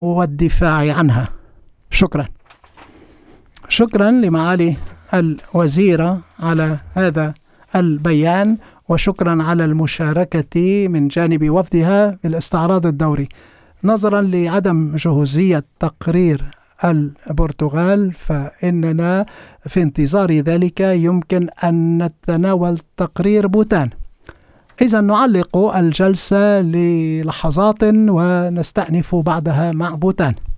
والدفاع عنها. شكرا. شكرا لمعالي الوزيرة على هذا البيان، وشكرا على المشاركة من جانب وفدها في الاستعراض الدوري. نظرا لعدم جهوزية تقرير البرتغال فإننا في انتظار ذلك يمكن أن نتناول تقرير بوتان. إذا نعلق الجلسة للحظات ونستأنف بعدها مع بوتان.